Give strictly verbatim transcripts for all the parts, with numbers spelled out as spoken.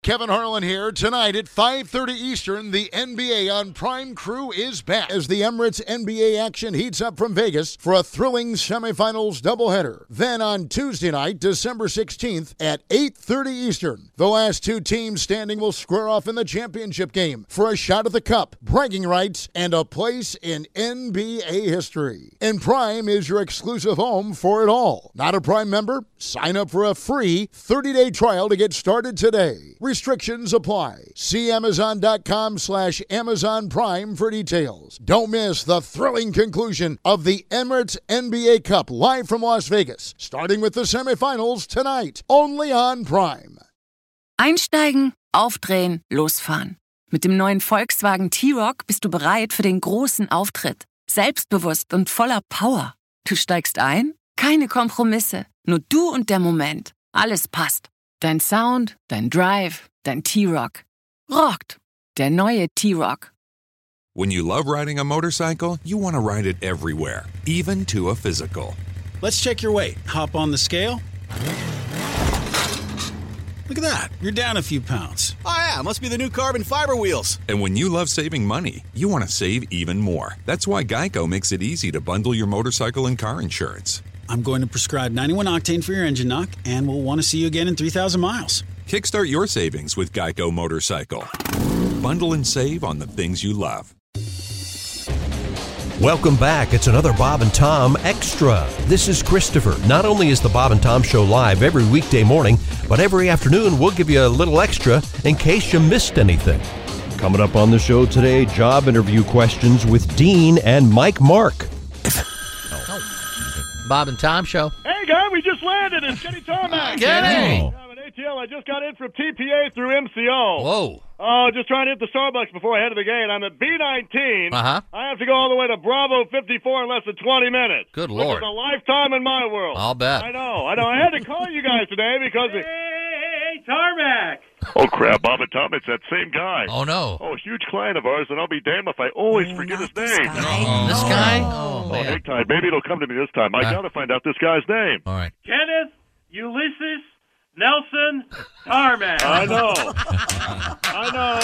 Kevin Harlan here. Tonight at five thirty Eastern, the N B A on Prime Crew is back as the Emirates N B A action heats up from Vegas for a thrilling semifinals doubleheader. Then on Tuesday night, December sixteenth at eight thirty Eastern, the last two teams standing will square off in the championship game for a shot at the cup, bragging rights, and a place in N B A history. And Prime is your exclusive home for it all. Not a Prime member? Sign up for a free thirty-day trial to get started today. Restrictions apply. See Amazon.com slash Amazon Prime for details. Don't miss the thrilling conclusion of the Emirates N B A Cup live from Las Vegas, starting with the semifinals tonight, only on Prime. Einsteigen, aufdrehen, losfahren. Mit dem neuen Volkswagen T-Roc bist du bereit für den großen Auftritt. Selbstbewusst und voller Power. Du steigst ein? Keine Kompromisse. Nur du und der Moment. Alles passt. Dein Sound, dein Drive, dein T-Roc. Rockt. Der neue T-Roc. When you love riding a motorcycle, you want to ride it everywhere, even to a physical. Let's check your weight. Hop on the scale. Look at that. You're down a few pounds. Oh, yeah. Must be the new carbon fiber wheels. And when you love saving money, you want to save even more. That's why Geico makes it easy to bundle your motorcycle and car insurance. I'm going to prescribe ninety-one octane for your engine knock, and we'll want to see you again in three thousand miles. Kickstart your savings with Geico Motorcycle. Bundle and save on the things you love. Welcome back. It's another Bob and Tom Extra. This is Christopher. Not only is the Bob and Tom Show live every weekday morning, but every afternoon we'll give you a little extra in case you missed anything. Coming up on the show today, job interview questions with Dean and Mike Mark. Bob and Tom Show. Hey, guy, we just landed. It's Kenny Tarmac. Kenny. Oh. I'm an A T L. I just got in from T P A through M C O. Whoa. Oh, just trying to hit the Starbucks before I head to the gate. I'm at B nineteen. Uh-huh. I have to go all the way to Bravo fifty-four in less than twenty minutes. Good Which Lord. is a lifetime in my world. I'll bet. I know. I know. I had to call you guys today because... Hey, hey, hey, Tarmac. Oh, crap, Bob and Tom, it's that same guy. Oh, no. Oh, huge client of ours, and I'll be damned if I always Oh, forget his this name. guy. Oh, this guy? Oh, Oh, Oh, man. hang tight. Maybe it'll come to me this time. I Uh, got to find out this guy's name. All right. Kenneth Ulysses Nelson Tarmac. I know. I know.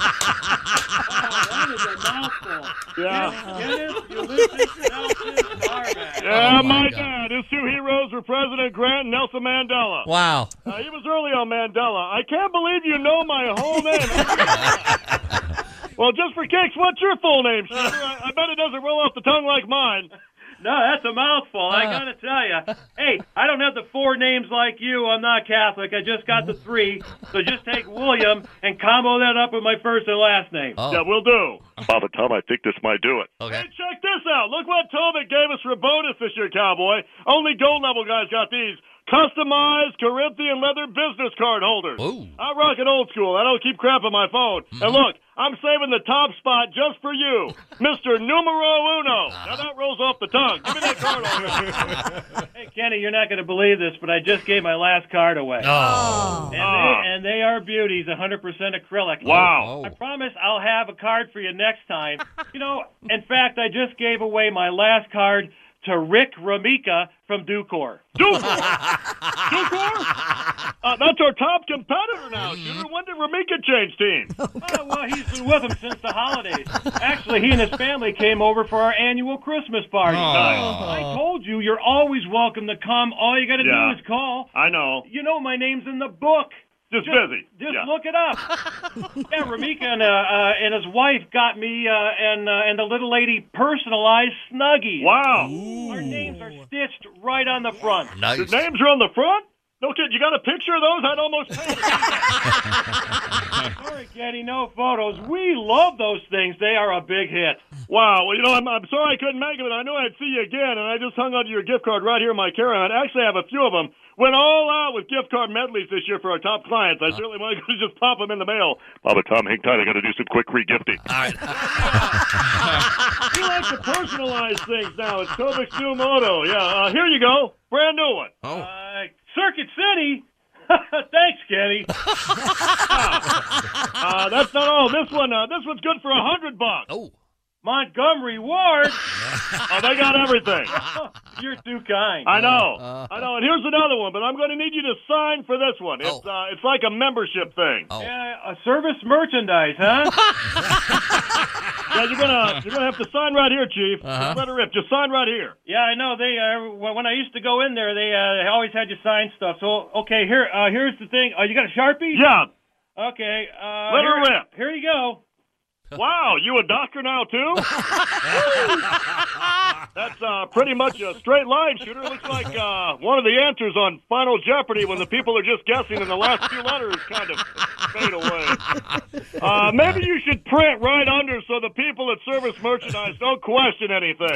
That is a mouthful. Yeah. Kenneth Ulysses Nelson Tarmac. Yeah, Oh, my my God. dad. His two heroes were President Grant and Nelson Mandela. Wow. Uh, he was early on Mandela. I can't believe you know my whole name. Well, just for kicks, what's your full name, Shooter? I, I bet it doesn't roll off the tongue like mine. No, that's a mouthful, I gotta tell you. Hey, I don't have the four names like you. I'm not Catholic. I just got the three. So just take William and combo that up with my first and last name. Oh. Yeah, we'll do. Bob and Tom, I think this might do it. Okay. Hey, check this out. Look what Tobit gave us for bonus this year, Cowboy. Only gold level guys got these. Customized Corinthian leather business card holders. Ooh. I rock it old school. I don't keep crap on my phone. Mm-hmm. And look, I'm saving the top spot just for you, Mister Numero Uno. Now that rolls off the tongue. Give me that card over. Hey, Kenny, you're not going to believe this, but I just gave my last card away. Oh. And, they, and they are beauties, one hundred percent acrylic. Wow. Oh. I promise I'll have a card for you next time. You know, in fact, I just gave away my last card to Rick Ramika from Ducor. Ducor? Ducor? Uh, that's our top competitor now, Shooter. When did Ramika change teams? Oh, well, he's been with them since the holidays. Actually, he and his family came over for our annual Christmas party. Oh. I told you, you're always welcome to come. All you got to Yeah. do is call. I know. You know my name's in the book. Just, just busy. Just yeah. look it up. Yeah, Ramika and, uh, uh, and his wife got me uh, and uh, and the little lady personalized Snuggies. Wow. Ooh. Our names are stitched right on the front. Nice. The names are on the front? No kid, you got a picture of those? I'd almost pay it. Sorry, Kenny, no photos. We love those things. They are a big hit. Wow. Well, you know, I'm, I'm sorry I couldn't make it, but I knew I'd see you again, and I just hung onto your gift card right here in my carry-on. I actually have a few of them. Went all out with gift card medleys this year for our top clients. I certainly want to just pop them in the mail. Bob and Tom, hang tight. I got to do some quick re-gifting. All right. We like to personalize things now. It's Tobit's new motto. Yeah, uh, here you go. Brand new one. Oh. Uh, Circuit City. Thanks, Kenny. uh, that's not all. This one, uh, this one's good for a hundred bucks. Oh. Montgomery Ward. Oh, they got everything. You're too kind. I know. Uh, I know. And here's another one, but I'm going to need you to sign for this one. It's oh. uh, it's like a membership thing. Oh. Yeah, a service merchandise, huh? Yeah, you're gonna you're gonna have to sign right here, Chief. Uh-huh. Just let it rip. Just sign right here. Yeah, I know. They uh, when I used to go in there, they uh, always had you sign stuff. So okay, here uh, here's the thing. Oh, you got a Sharpie? Yeah. Okay. Uh, let here, her rip. Here you go. Wow, you a doctor now, too? That's uh, pretty much a straight line, Shooter. Looks like uh, one of the answers on Final Jeopardy when the people are just guessing and the last two letters kind of fade away. Uh, maybe you should print right under so the people at Service Merchandise don't question anything.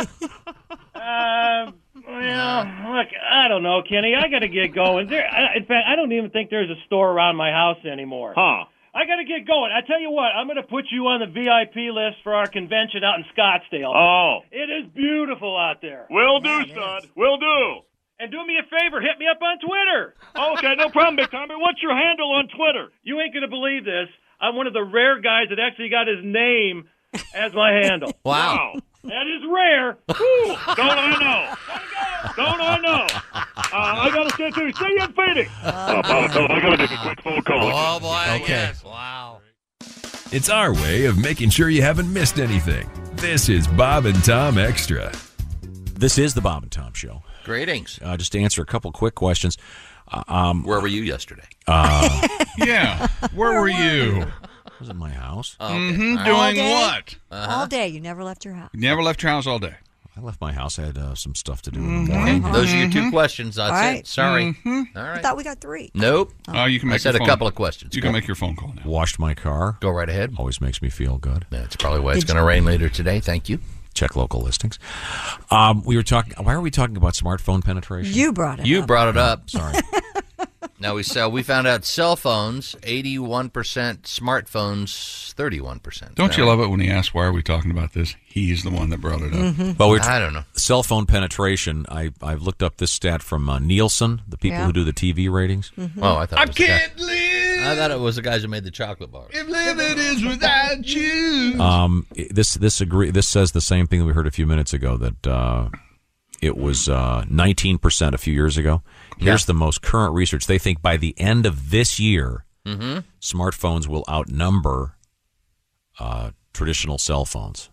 Uh, well, look, I don't know, Kenny. I got to get going. There, I, in fact, I don't even think there's a store around my house anymore. Huh. I got to get going. I tell you what, I'm going to put you on the V I P list for our convention out in Scottsdale. Oh. It is beautiful out there. Will do, son. Will do. And do me a favor, hit me up on Twitter. Okay, no problem, Big Timer. What's your handle on Twitter? You ain't going to believe this. I'm one of the rare guys that actually got his name as my handle. Wow. Wow. That is rare. Whew, don't I know? Don't I know? Uh, I got to say, too, see you in Phoenix. Uh, Bob, I got to make a quick phone call. Oh, boy, Okay. yes. Wow. It's our way of making sure you haven't missed anything. This is Bob and Tom Extra. This is the Bob and Tom Show. Greetings. Uh, just to answer a couple quick questions. Uh, um, Where were you yesterday? Uh, yeah. Where, Where were you? I was in my house. Oh, okay. Mm-hmm. All Doing day? what? Uh-huh. All day. You never left your house. You never left your house all day. I left my house. I had uh, some stuff to do Mm-hmm. in the morning. Okay. Those are your two questions. That's All right. it. Sorry. Mm-hmm. All I right. thought we got three. Nope. Oh, you can make I said your a phone. couple of questions. You can make your phone call now. Washed my car. Go right ahead. Always makes me feel good. That's probably why it's going to rain later today. Thank you. Check local listings. Um, we were talking. Why are we talking about smartphone penetration? You brought it You up. brought it up. Sorry. Now, we saw, we found out cell phones, eighty-one percent, smartphones, thirty-one percent. Don't you love it when he asks, why are we talking about this? He's the one that brought it up. Mm-hmm. Well, we're I don't know. Cell phone penetration. I, I've looked up this stat from uh, Nielsen, the people Yeah. who do the T V ratings. Mm-hmm. Oh, I thought I it was the guy- can't live I thought it was the guys who made the chocolate bar. if living is without you. Um, this this agree. This says the same thing that we heard a few minutes ago. That uh, it was uh, nineteen percent a few years ago. Here's Yeah. the most current research. They think by the end of this year, Mm-hmm. smartphones will outnumber uh, traditional cell phones.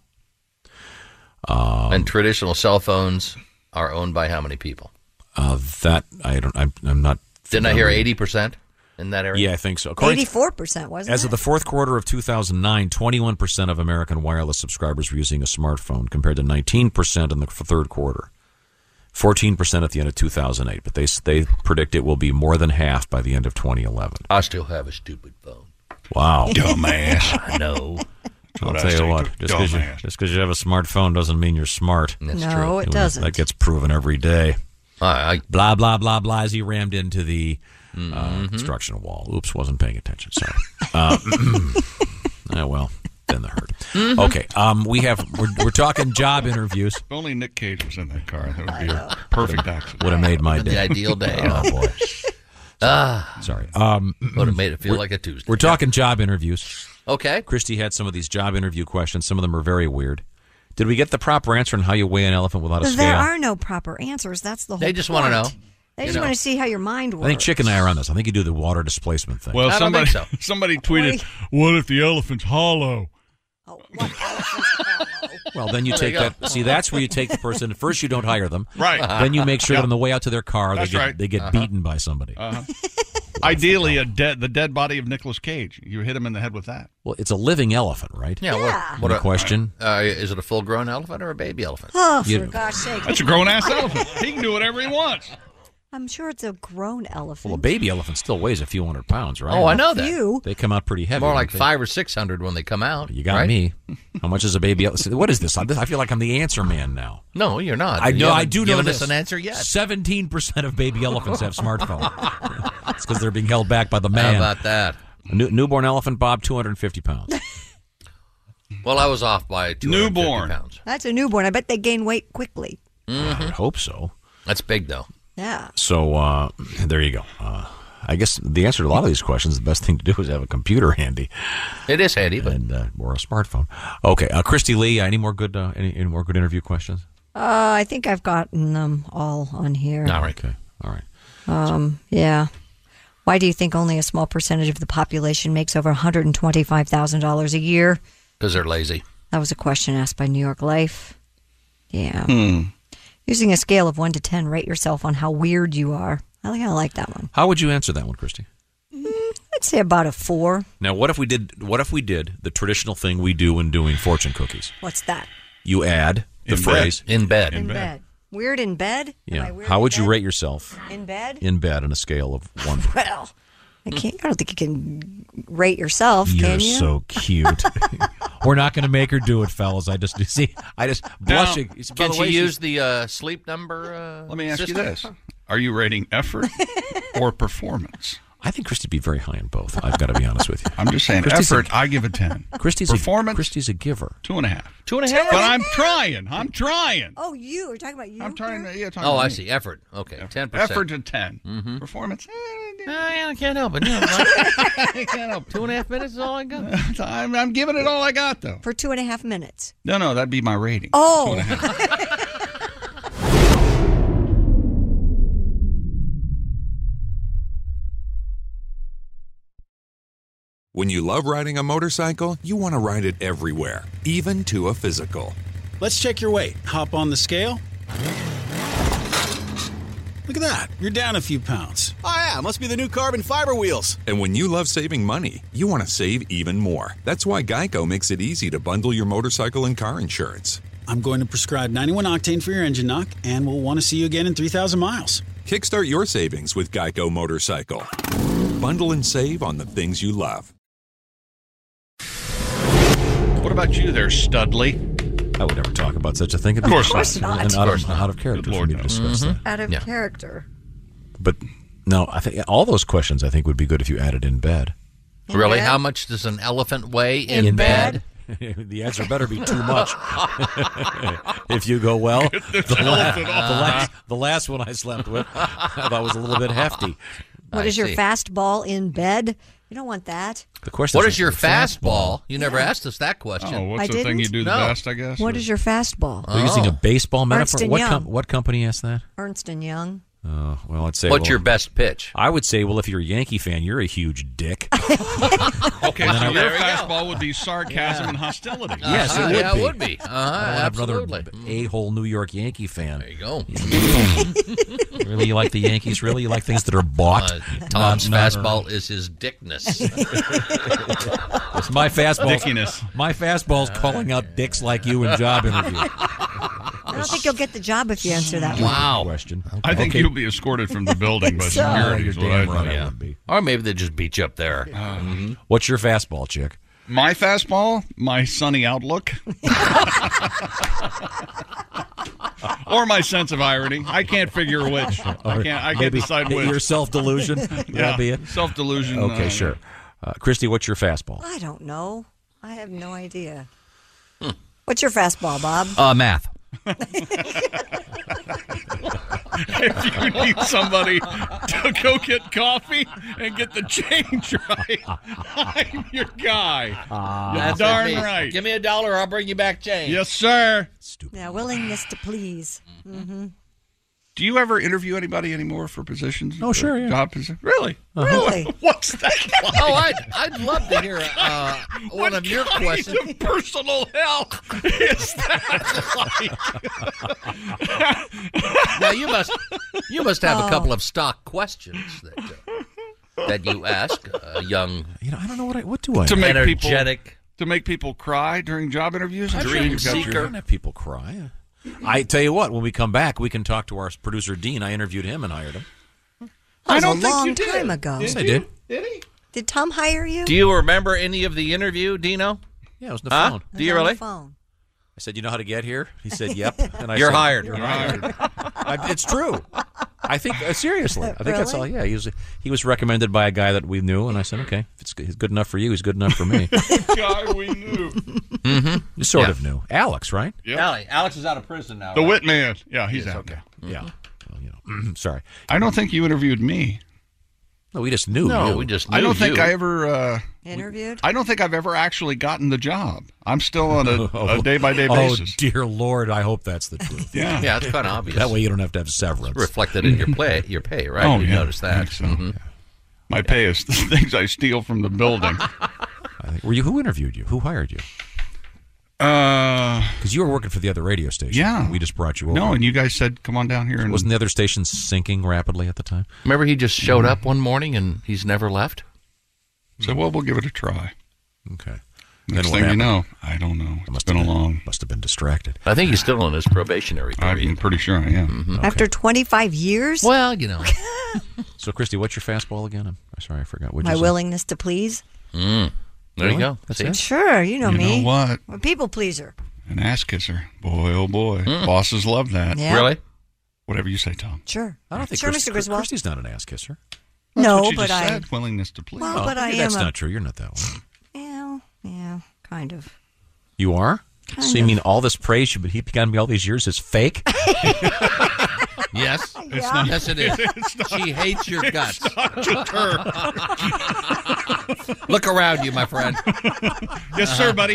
Um, And traditional cell phones are owned by how many people? uh, that I don't. I'm, I'm not. Didn't I hear familiar. eighty percent in that area? Yeah, I think so. According to- eighty-four percent, wasn't As it? of the fourth quarter of two thousand nine, twenty-one percent of American wireless subscribers were using a smartphone, compared to nineteen percent in the third quarter, fourteen percent at the end of two thousand eight. But they they predict it will be more than half by the end of twenty eleven. I still have a stupid phone. Wow. Dumbass. I know. I'll what I tell you say, what, just because you, dumbass. just 'cause you have a smartphone doesn't mean you're smart. That's no, true. it doesn't. That gets proven every day. I, I, Blah, blah, blah, blah, as he rammed into the uh, Mm-hmm. construction wall. Oops, wasn't paying attention. Sorry. uh, uh, well, then the herd. Mm-hmm. Okay, um, we have, we're, we're talking job interviews. If only Nick Cage was in that car, that would be a perfect accident. Would have made my the day. ideal day. Oh, boy. Ah, Sorry. Um, would have made it feel we're- like a Tuesday. We're talking job interviews. Okay. Christy had some of these job interview questions. Some of them are very weird. Did we get the proper answer on how you weigh an elephant without a scale? There are no proper answers. That's the whole They just want to point. know. They You just know. want to see how your mind works. I think Chick and I are on this. I think you do the water displacement thing. Well, I don't somebody, think so. somebody tweeted, what if the elephant's hollow? Oh, what elephant's hollow? Well, then you There take you go. that. See, that's where you take the person. First, you don't hire them. Right. Then you make sure Yeah. that on the way out to their car, they That's get, right. they get Uh-huh. beaten by somebody. Uh-huh. Ideally, a dead the dead body of Nicolas Cage. You hit him in the head with that. Well, it's a living elephant, right? Yeah. Yeah. What, what Any a question? Uh, is it a full-grown elephant or a baby elephant? Oh, for You- gosh sake. That's a grown-ass elephant. He can do whatever he wants. I'm sure it's a grown elephant. Well, a baby elephant still weighs a few hundred pounds, right? Oh, I know that. You. They come out pretty heavy. More don't like they? five or six hundred when they come out. You got right? me. How much is a baby elephant? What is this? I I feel like I'm the answer man now. No, you're not. I You know. I haven't do know given this. us an answer yet. Seventeen percent of baby elephants have smartphones. It's because they're being held back by the How man. about that? A new, newborn elephant, Bob, two hundred fifty pounds. Well, I was off by two hundred fifty Newborn. pounds. That's a newborn. I bet they gain weight quickly. I would hope so. That's big, though. Yeah. So uh, there you go. Uh, I guess the answer to a lot of these questions, the best thing to do is have a computer handy It is handy, but and uh, or a smartphone. Okay, uh, Christy Lee, any more good uh, any, any more good interview questions? Uh, I think I've gotten them all on here. All right. Okay. All right. Um, yeah. Why do you think only a small percentage of the population makes over one hundred twenty-five thousand dollars a year? Because they're lazy. That was a question asked by New York Life. Yeah. Hmm. Using a scale of one to ten, rate yourself on how weird you are. I think I like that one. How would you answer that one, Christy? I'd say about a four. Now, what if we did? What if we did the traditional thing we do when doing fortune cookies? What's that? You add the In phrase bed. in bed. In, in bed. bed. Weird in bed? Yeah. weird How in would bed? you rate yourself in bed? in bed on a scale of one? Well, I can't. I don't think you can rate yourself. You're can you? so cute. We're not going to make her do it, fellas. I just see. I just blushing. Now, By can the she way, use she's- the uh, sleep number? Uh, Let me ask system? you this: are you rating effort or performance? I think Christy'd be very high in both. I've got to be honest with you. I'm just saying, Christy's effort. A, I give a ten. Christy's performance. A, Christy's a giver. Two and a half. Two and a half. But I'm trying. I'm trying. Oh, you? We're talking about you? I'm trying to. Yeah, talking Oh, about I me. see. Effort. Okay, ten percent. Effort to ten. Mm-hmm. Performance. I can't help it. You know, like, I can't help. two and a half minutes is all I got. I'm, I'm giving it all I got, though. For two and a half minutes. No, no, that'd be my rating. Oh. Two and a half. When you love riding a motorcycle, you want to ride it everywhere, even to a physical. Let's check your weight. Hop on the scale. Look at that. You're down a few pounds. Oh, yeah. Must be the new carbon fiber wheels. And when you love saving money, you want to save even more. That's why Geico makes it easy to bundle your motorcycle and car insurance. I'm going to prescribe ninety-one octane for your engine knock, and we'll want to see you again in three thousand miles. Kickstart your savings with Geico Motorcycle. Bundle and save on the things you love. What about you there, Studley? I would never talk about such a thing. Of course Of course not. And Of out, course of, out of character for me to discuss Mm-hmm. that. Out of Yeah. character. But no, I think all those questions I think would be good if you added in bed. In Really? bed? How much does an elephant weigh in, In bed? The answer better be too much. If you go well, the, la- elephant the, off. last, the last one I slept with, I thought was a little bit hefty. What I is your see. fastball in bed? You don't want that. The question What is is your fastball? fastball? You never asked us that question. Oh, what's I the thing didn't? you do the No. best, I guess? What or- is your fastball? We're using a baseball metaphor. Ernst and What, Young. what company asked that? Ernst and Young. Oh, well, I'd say. What's well, your best pitch? I would say, well, if you're a Yankee fan, you're a huge dick. Okay, And so then I- your we go. fast would be sarcasm and hostility. Yes, Uh-huh, it would yeah, be. it would be. Uh-huh, I don't have another absolutely. a-hole New York Yankee fan. There you go. Really, you like the Yankees? Really, you like things that are bought? Uh, Tom's Not- not fastball is his dickness. It's my fastball. Dickiness. My fastball's calling out dicks like you in job interview. I don't think you'll get the job if you answer that one. Wow. Question. I think Okay. you'll be escorted from the building by So- security. You're is what damn I right think. I would be. Or maybe they just beat you up there. Uh, What's your fastball, chick? My fastball, my sunny outlook, or my sense of irony. I can't figure which. I can't. I can't Maybe decide which. your self-delusion. Would yeah, that be it? self-delusion. Okay, uh, sure. Uh, Christy, what's your fastball? I don't know. I have no idea. What's your fastball, Bob? Uh, math. If you need somebody to go get coffee and get the change right, I'm your guy. You're That's darn me. right. Give me a dollar, I'll bring you back change. Yes, sir. Stupid. Yeah, willingness to please. Mm-hmm. Do you ever interview anybody anymore for positions? Oh, sure, yeah. Job position? Really? Really? What's that like? Oh, I'd, I'd love to hear uh, one What of your kind questions. of personal hell is that like? Now you must you must have Oh. a couple of stock questions that uh, that you ask a young, You know, I don't know what I. What do I? To make people energetic. to make people cry during job interviews? I'm sure Dream you've got your- I don't have people cry. I tell you what, when we come back, we can talk to our producer Dean. I interviewed him and hired him. That was I don't a think long you did. time ago. Yes, I you? did. Did he? Did Tom hire you? Do you remember any of the interview, Dino? Yeah, it was on the Huh? phone. Do you On the really? phone. I said, "You know how to get here?" He said, "Yep." And I You're said, hired. You're You're hired. I, it's true. I think uh, seriously. I think that's all. Really? Yeah, he was he was recommended by a guy that we knew, and I said, "Okay, if it's good, he's good enough for you, he's good enough for me." Guy we knew. Mm-hmm. You sort Yeah. of knew Alex, right? Yep. Alex, Alex is out of prison now. The right? wit man. Yeah, he's Yes, out okay. now. Yeah. Well, you know, sorry. I don't think you interviewed me. No, we just knew. No, you. we just knew I don't think you. I ever uh, interviewed. I don't think I've ever actually gotten the job. I'm still on a, a day-by-day oh, basis. Oh, dear Lord, I hope that's the truth. Yeah. Yeah, it's kind of obvious. That way you don't have to have severance. It's reflected in your play, your pay, right? Oh, you yeah. notice I that. think so. Mhm. Yeah. My pay is the things I steal from the building. I think, were you? Who interviewed you? Who hired you? Uh, Because you were working for the other radio station. Yeah. We just brought you over. no, and you guys said, come on down here. And Wasn't the other station sinking rapidly at the time? Remember, he just showed up one morning and he's never left. So, well, we'll give it a try. Okay. Next what thing you happened? know, I don't know. It's Must been a have been- long. Must have been distracted. I think he's still on his probationary period. I'm pretty sure I am. Mhm. After twenty-five years? Well, you know. So, Christy, what's your fastball again? I'm sorry, I forgot. What'd My you say? willingness to please? Mm. There Really? you go. That's See? it? Sure, you know You me. know what? I'm a people pleaser. An ass kisser. Boy, oh boy. Mm. Bosses love that. Yeah. Really? Whatever you say, Tom. Sure. I don't think Sure, Christ- Mister Griswold. Christy's not an ass kisser. That's No, what you but just I. said. Willingness to please. Well, Oh, but I maybe am that's a. not true. You're not that way. Yeah, yeah, kind of. You are? Kind so you of. mean all this praise you've been heaping on me all these years is fake? Yes. It's Yeah. not- Yes, it is. She hates your guts. Look around you, my friend. Yes, sir, buddy.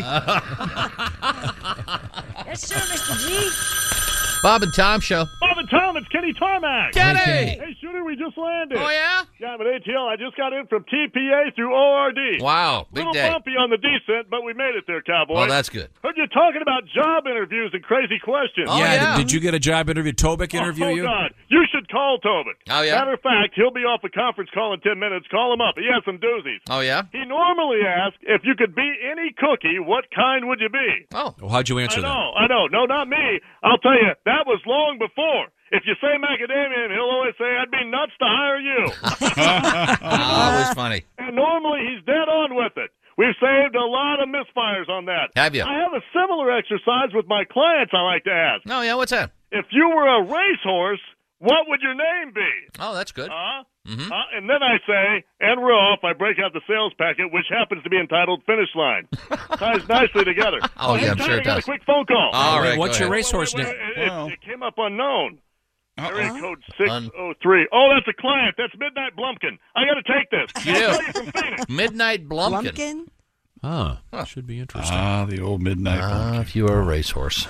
Yes, sir, Mister G. Bob and Tom Show. Bob and Tom, it's Kenny Tarmac. Kenny! Hey, Shooter, we just landed. Oh, yeah? Yeah, I'm at A T L. I just got in from T P A through O R D. Wow, big Little day. bumpy on the descent, but we made it there, cowboy. Well, that's good. Heard you talking about job interviews and crazy questions. Oh, yeah. yeah. Did, did you get a job interview? Tobik interview oh, you? God. You should call Tobin. Oh, yeah? Matter of fact, he'll be off a conference call in ten minutes. Call him up. He has some doozies. Oh, yeah? He normally asks, if you could be any cookie, what kind would you be? Oh. Well, how'd you answer I that? know, I know. No, not me. I'll tell you, that was long before. If you say macadamia, he'll always say, I'd be nuts to hire you. Always funny. And normally he's dead on with it. We've saved a lot of misfires on that. Have you? I have a similar exercise with my clients I like to ask. Oh, yeah, what's that? If you were a racehorse, what would your name be? Oh, that's good. Huh? Mm-hmm. Uh, and then I say, and we're off. I break out the sales packet, which happens to be entitled Finish Line. Ties nicely together. Oh, yeah, I'm Hey, sure I it got does. a quick phone call. All Wait, right, what's go your ahead. racehorse Wait, name? wait, wait, Wow. It, it came up unknown. Area Uh-oh. code six oh three. Oh, that's a client. That's Midnight Blumpkin. I got to take this. You I'll do. tell you from Phoenix. Midnight Blumpkin. Blumpkin? Huh. Should be interesting. Ah, the old midnight. Ah, if you were a racehorse.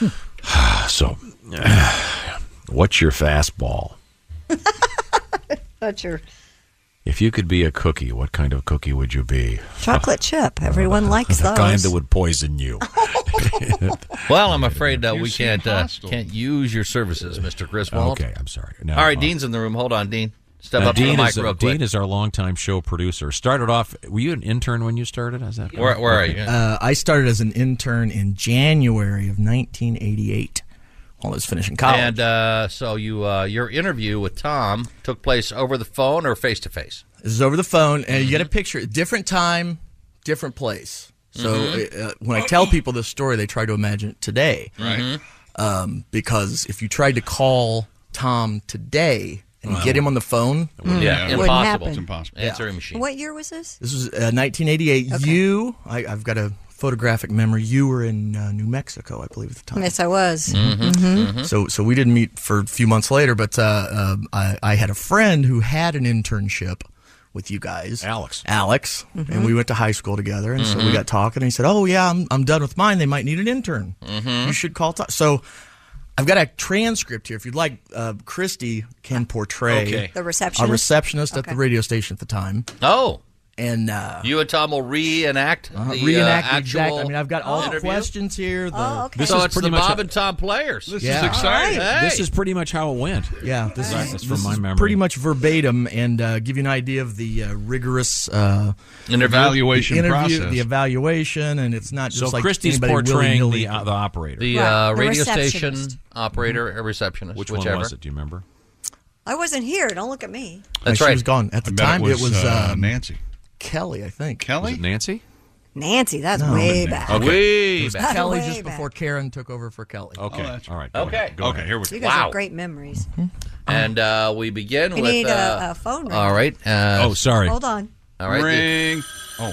so, what's your fastball? That's your If you could be a cookie, what kind of cookie would you be? chocolate chip. Everyone likes The those. kind that would poison you. Well, I'm afraid uh, You we seem can't uh, hostile. can't use your services, Mister Griswold. Okay, I'm sorry. Now, All right, uh, Dean's in the room. Hold on, Dean. Step now, up to the Dean, mic is, uh, real quick. Dean is our longtime show producer. Started off, were you an intern when you started? Is that Where, where are you? Uh, I started as an intern in January of nineteen eighty-eight while I was finishing college. And uh, so you uh, your interview with Tom took place over the phone or face to face? This is over the phone, and you get a picture. Different time, different place. So Mhm. uh, when I tell people this story, they try to imagine it today. Right. Um, because if you tried to call Tom today and Well, get him on the phone, Yeah, Wouldn't impossible. happen. It's impossible. Answering machine. What year was this? this was uh, nineteen eighty-eight. Okay. You, I, I've got a photographic memory. You were in uh, New Mexico, I believe, at the time. Yes, I was. Mm-hmm. Mm-hmm. So, so we didn't meet for a few months later, but uh, um, I, I had a friend who had an internship with you guys, Alex. Alex, Mm-hmm. and we went to high school together, and so we got talking. And he said, "Oh yeah, I'm I'm done with mine. They might need an intern. Mm-hmm. You should call." Tom. So, I've got a transcript here. If you'd like, uh, Christy can portray Okay. The a receptionist. receptionist at Okay. the radio station at the time, Oh, and uh, you and Tom will reenact uh, the reenact uh, the actual exact. I mean, I've got all the interview? questions here. The, Oh, okay. This so is it's pretty the much Bob a- and Tom players. This Yeah. is exciting. All right. Hey. This is pretty much how it went. Yeah, this Right, is, that's this from my is memory. pretty much verbatim, and uh, give you an idea of the uh, rigorous uh, Interview. Evaluation the interview, process. the evaluation, and it's not just So like Christy's anybody portraying willy-nilly. the uh, the operator. The, Right, uh, the radio station receptionist. operator, a receptionist, Which whichever. one was it? Do you remember? I wasn't here. Don't look at me. That's she right. was gone at the I bet time. it was, uh, um, Nancy. Kelly, I think. Was Kelly? it Nancy? Nancy, that's No. way Okay. back. Okay. Way It was back. Kelly Way just back. before Karen took over for Kelly. Okay. Oh, that's All right. Go Okay. ahead. Go Okay, ahead. here we You go. guys Wow. have great memories. And uh, we begin We with. need uh, a, a phone ring. All right. Uh, Oh, sorry. Hold on. all right. Ring. Oh,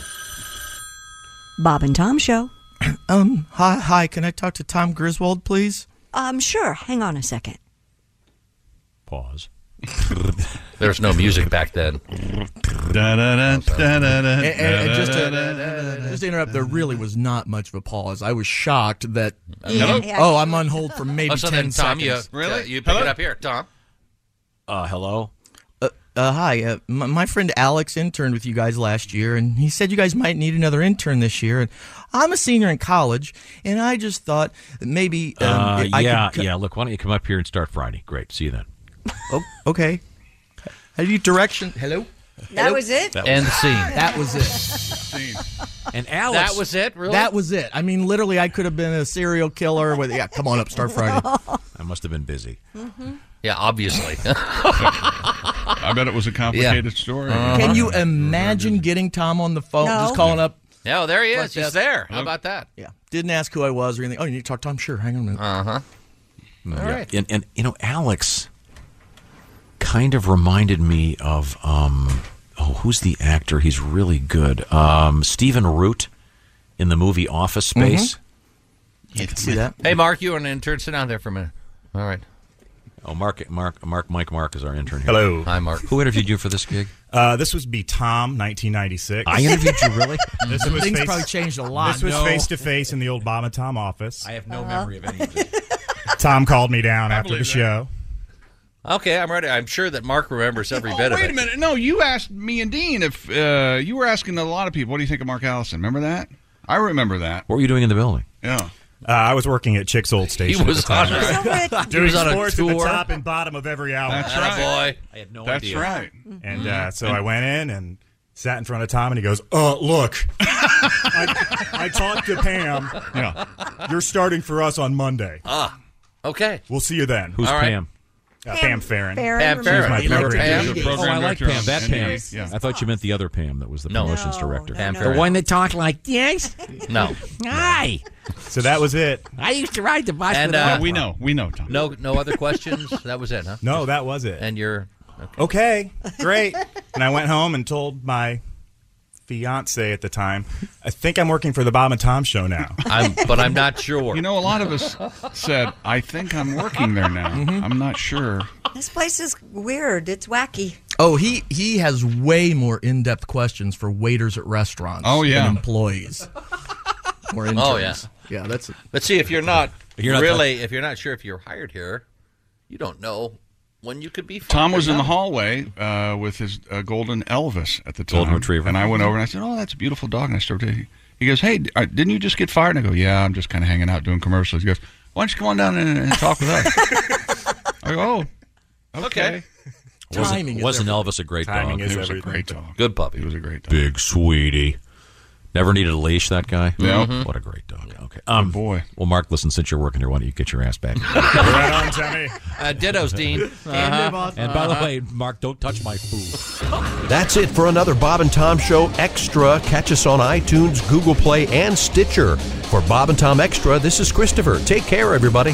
Bob and Tom Show. Um, hi, hi. Can I talk to Tom Griswold, please? Um, sure. Hang on a second. Pause. There's no music back then. Da, da, da, da, da, da, And, and, and just, da, to, da, da, da, just to interrupt, there really was not much of a pause. I was shocked that. Yeah. Uh, oh, I'm on hold for maybe Oh, so ten then, Tom, seconds. you, uh, you pick it up here, Tom. Uh, hello? Uh, uh, hi, uh, my, my friend Alex interned with you guys last year, and he said you guys might need another intern this year. And I'm a senior in college, and I just thought that maybe um, uh, I yeah, could. yeah. Look, why don't you come up here and start Friday? Great. See you then. Oh, okay. How do you direction? Hello? That Hello? was it? That was And the scene. That was it. And Alex. That was it, really? That was it. I mean, literally, I could have been a serial killer with, yeah, come on up, start Friday. I must have been busy. Mm-hmm. Yeah, obviously. I bet it was a complicated Yeah. story. Uh-huh. Can you imagine getting Tom on the phone, No. just calling up? Yeah, well, there he is. Like He's that. there. How about that? Yeah. Didn't ask who I was or anything. Oh, you need to talk to Tom? Sure, hang on a minute. Uh-huh. Yeah. right. And, and, you know, Alex kind of reminded me of, um, oh, who's the actor? He's really good. Um, Stephen Root in the movie Office Space. Mm-hmm. You can see that. Hey, Mark, you are an intern. Sit down there for a minute. All right. Oh, Mark, Mark, Mark, Mike Mark is our intern here. Hello. Hi, Mark. Who interviewed you for this gig? Uh, this would be Tom, nineteen ninety-six. I interviewed you, really? This was Things face, probably changed a lot. This was No. face to face in the old Bob and Tom office. I have no memory of any of this. Tom called me down I after the believe that. show. Okay, I'm ready. I'm sure that Mark remembers every Oh, bit of wait it. a minute. No, you asked me and Dean if uh, you were asking a lot of people, what do you think of Mark Allison? Remember that? I remember that. What were you doing in the building? Yeah. Uh, I was working at Chick's Old Station. He was at the on time. a, he Doing was on a sports at the tour. top and bottom of every hour. That's Atta right. boy. I had no That's idea. right. And uh, so I went in and sat in front of Tom, and he goes, "Oh, look, I, I talked to Pam. Yeah. You're starting for us on Monday. Ah, okay. We'll see you then." Who's All right. Pam? Uh, Pam Farron. Farron, Pam remember? Farron. my You remember program Pam? director. Oh, I like director Pam. That on Pam. N B C, yeah. I thought you meant the other Pam that was the No. promotions No, director. Pam no. Farron. The one that talked like this? No. Hi. So that was it. I used to ride the bus And, with uh, Yeah, Oprah. we know. We know, Tom. No no other questions? That was it, huh? No, that was it. And you're... Okay, great. And I went home and told my fiance at the time, I think I'm working for the Bob and Tom show now. I'm, but I'm not sure. You know, a lot of us said, I think I'm working there now. Mm-hmm. I'm not sure. This place is weird. It's wacky. Oh, he, he has way more in-depth questions for waiters at restaurants Oh, yeah. than employees. Or interns. Oh, yeah. Yeah, that's But see, if you're not, You're not really, if you're not sure if you're hired here, you don't know when you could be fired. Tom was in the huh? hallway uh, with his uh, golden Elvis at the time. Golden Retriever. And I went over and I said, "Oh, that's a beautiful dog." And I started. He goes, "Hey, d- uh, didn't you just get fired?" And I go, "Yeah, I'm just kind of hanging out doing commercials." He goes, "Why don't you come on down and, and talk with us?" I go, "Oh, okay." Wasn't, Timing is wasn't everything. Elvis a great Timing dog? is He was a everything. great dog. Good puppy. He was a great dog. Big sweetie. Never needed a leash, that guy? Yeah. Mm-hmm. What a great dog. Okay. Um, Good boy. Well, Mark, listen, since you're working here, why don't you get your ass back? Right on, Timmy. Uh, dittos, Dean. Uh-huh. And by the way, Mark, don't touch my food. That's it for another Bob and Tom Show Extra. Catch us on iTunes, Google Play, and Stitcher. For Bob and Tom Extra, this is Christopher. Take care, everybody.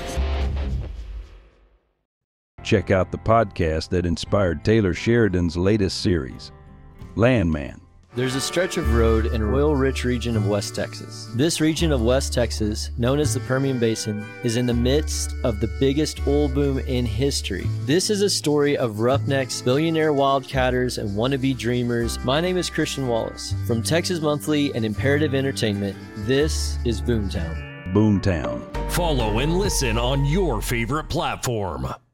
Check out the podcast that inspired Taylor Sheridan's latest series, Landman. There's a stretch of road in a oil-rich region of West Texas. This region of West Texas, known as the Permian Basin, is in the midst of the biggest oil boom in history. This is a story of roughnecks, billionaire wildcatters, and wannabe dreamers. My name is Christian Wallace. From Texas Monthly and Imperative Entertainment, this is Boomtown. Boomtown. Follow and listen on your favorite platform.